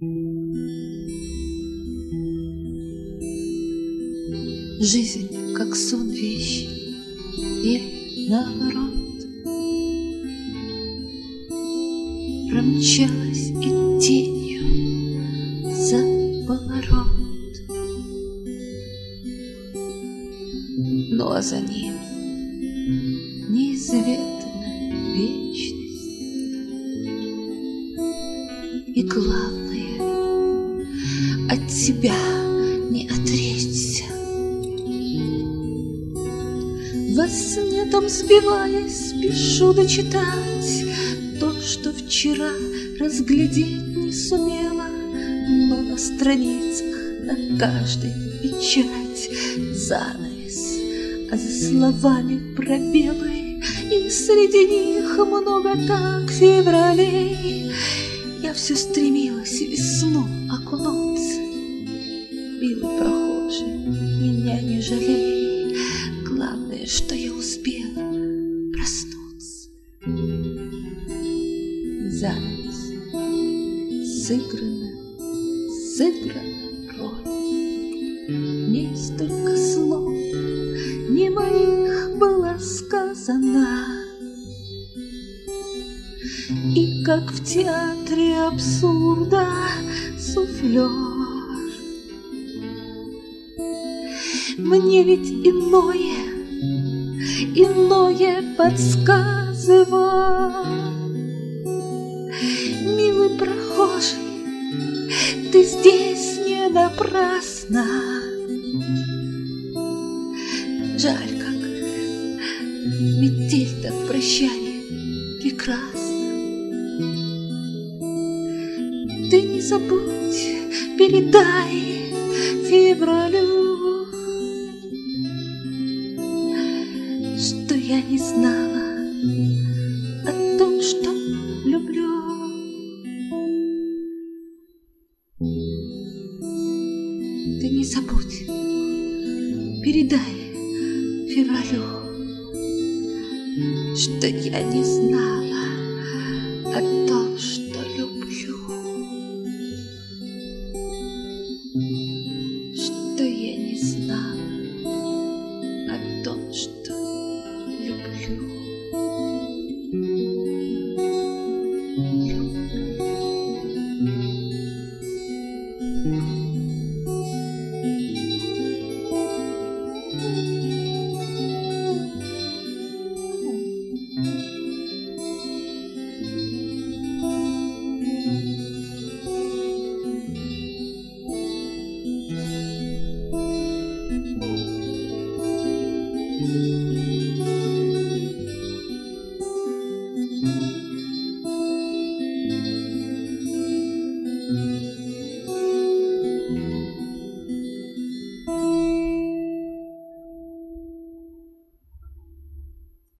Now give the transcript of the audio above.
Жизнь, как сон вещи, или наоборот, промчалась и тенью за поворот. Ну а за ним неизведанная вечность. И главное, от тебя не отречься. Во сне там сбиваясь, спешу дочитать то, что вчера разглядеть не сумела, но на страницах на каждой печать занавес, а за словами пробелы, и среди них много так февралей. Я все стремилась в весну окунуться. Милый прохожий, меня не жалей, главное, что я успела проснуться. Занавес, сыграна роль. Не столько слов, не моих была сказана. И как в театре абсурда суфлер, мне ведь иное подсказывал. Милый прохожий, ты здесь не напрасно. Жаль, как метель-то в прощании прекрасна. Ты не забудь, передай февралю, что я не знала о том, что люблю. Ты не забудь, передай февралю, что я не знала о том, что люблю. Что я не знала о том, что люблю. Thank you.